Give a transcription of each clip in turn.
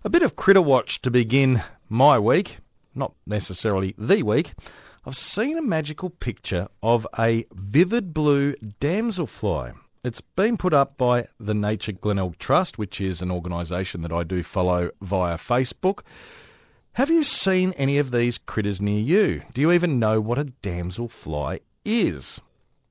A bit of Critter Watch to begin my week, not necessarily the week. I've seen a magical picture of a vivid blue damselfly. It's been put up by the Nature Glenelg Trust, which is an organisation that I do follow via Facebook. Have you seen any of these critters near you? Do you even know what a damselfly is?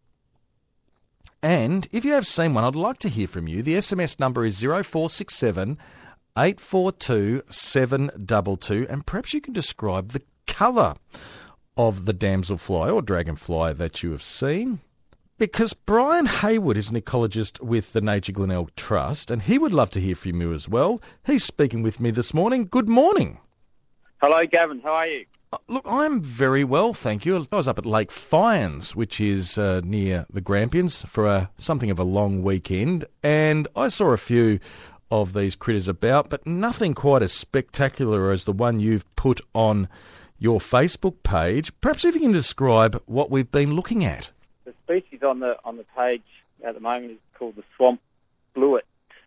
And if you have seen one, I'd like to hear from you. The SMS number is 0467 842 722, and perhaps you can describe the colour of the damselfly or dragonfly that you have seen. Because Brian Hayward is an ecologist with the Nature Glenelg Trust, and he would love to hear from you as well. He's speaking with me this morning. Good morning. Hello, Gavin. How are you? Look, I'm very well, thank you. I was up at Lake Fyans, which is near the Grampians, for something of a long weekend, and I saw a few of these critters about, but nothing quite as spectacular as the one you've put on your Facebook page. Perhaps if you can describe what we've been looking at. The species on the page at the moment is called the swamp bluet,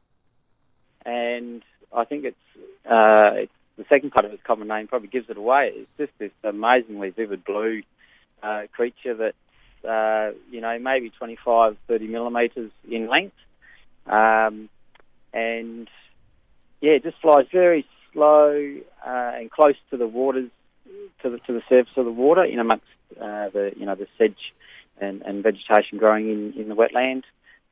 and I think it's the second part of its common name probably gives it away. It's just this amazingly vivid blue creature that's maybe 25, 30 millimetres in length, and it just flies very slow and close to the waters, to the surface of the water, in amongst the sedge and vegetation growing in the wetland.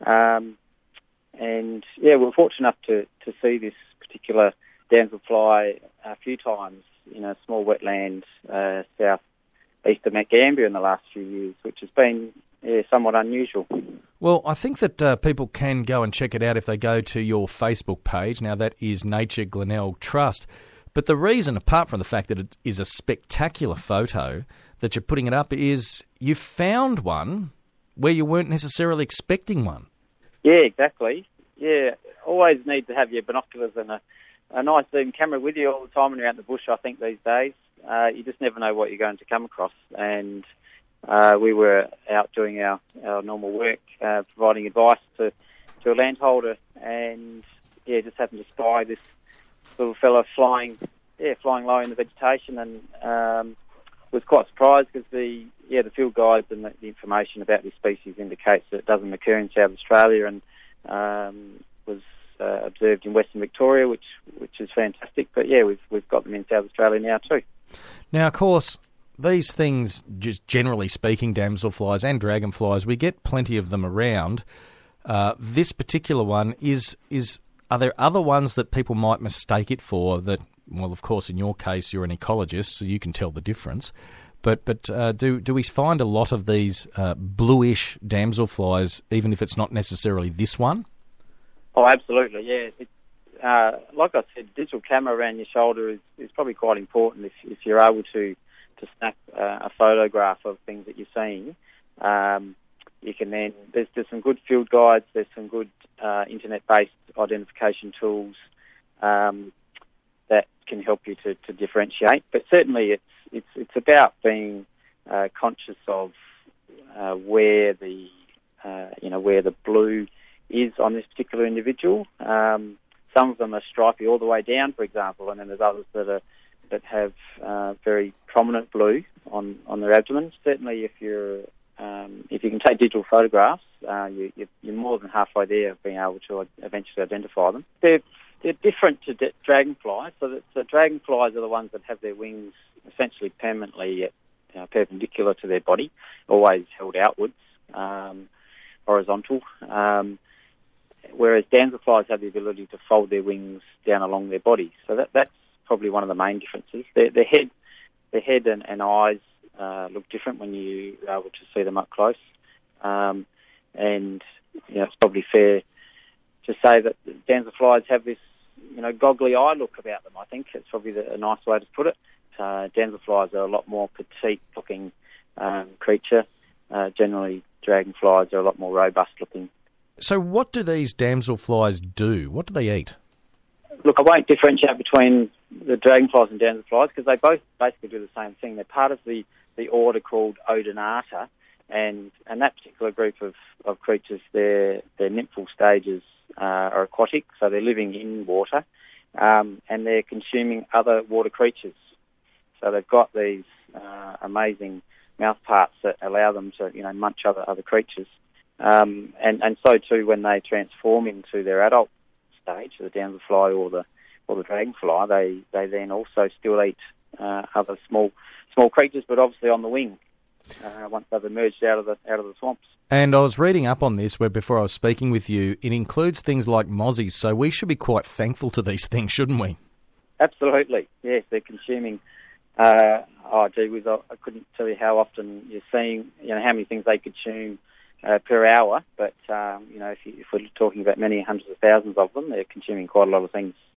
We're fortunate enough to see this particular damselfly a few times in a small wetland south east of Mount Gambier in the last few years, which has been somewhat unusual. Well, I think that people can go and check it out if they go to your Facebook page. Now, that is Nature Glenelg Trust. But the reason, apart from the fact that it is a spectacular photo that you're putting it up, is you found one where you weren't necessarily expecting one. Yeah, exactly. Yeah, always need to have your binoculars and a nice zoom camera with you all the time when you're out in the bush, I think, these days. You just never know what you're going to come across. And we were out doing our normal work, providing advice to a landholder, and just happened to spy this little fella flying low in the vegetation, and was quite surprised because the field guides and the information about this species indicates that it doesn't occur in South Australia, and was observed in Western Victoria, which is fantastic. But we've got them in South Australia now too. Now, of course, these things, just generally speaking, damselflies and dragonflies, we get plenty of them around. This particular one are there other ones that people might mistake it for that? Well, of course, in your case, you're an ecologist, so you can tell the difference. But do we find a lot of these bluish damselflies, even if it's not necessarily this one? Oh, absolutely, yeah. Like I said, digital camera around your shoulder is probably quite important if you're able to snap a photograph of things that you're seeing. You can then, there's some good field guides, there's some good internet-based identification tools that can help you to differentiate. But certainly it's about being conscious of where the blue is on this particular individual. Some of them are stripy all the way down, for example, and then there's others that have very prominent blue on their abdomen. Certainly, if you can take digital photographs, you're more than halfway there of being able to eventually identify them. They're different to dragonflies. So dragonflies are the ones that have their wings essentially permanently perpendicular to their body, always held outwards, horizontal. Whereas damselflies have the ability to fold their wings down along their body. So that's probably one of the main differences. Their head and eyes look different when you're able to see them up close. It's probably fair to say that damselflies have this, goggly eye look about them. I think it's probably a nice way to put it. Damselflies are a lot more petite-looking creature. Generally, dragonflies are a lot more robust-looking. So what do these damselflies do? What do they eat? Look, I won't differentiate between the dragonflies and damselflies because they both basically do the same thing. They're part of the order called Odonata, and that particular group of creatures, their nymphal stages are aquatic, so they're living in water, and they're consuming other water creatures. So they've got these amazing mouth parts that allow them to, munch other creatures. And so too when they transform into their adult stage, the damselfly or the dragonfly, they then also still eat other small creatures, but obviously on the wing once they've emerged out of the swamps. And I was reading up on this where before I was speaking with you, it includes things like mozzies, so we should be quite thankful to these things, shouldn't we? Absolutely, yes. They're consuming. I couldn't tell you how often you're seeing, how many things they consume per hour. But if we're talking about many hundreds of thousands of them, they're consuming quite a lot of things.